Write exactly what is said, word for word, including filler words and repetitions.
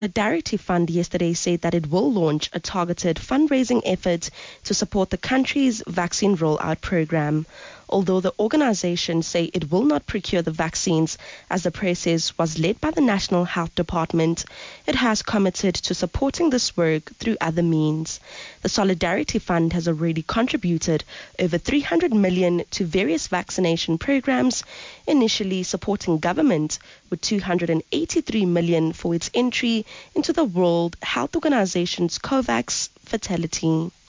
Solidarity Fund yesterday said that it will launch a targeted fundraising effort to support the country's vaccine rollout program. Although the organization say it will not procure the vaccines as the process was led by the National Health Department, it has committed to supporting this work through other means. The Solidarity Fund has already contributed over three hundred million to various vaccination programs, initially supporting government with two hundred eighty-three million for its entry into the World Health Organization's COVAX fatality.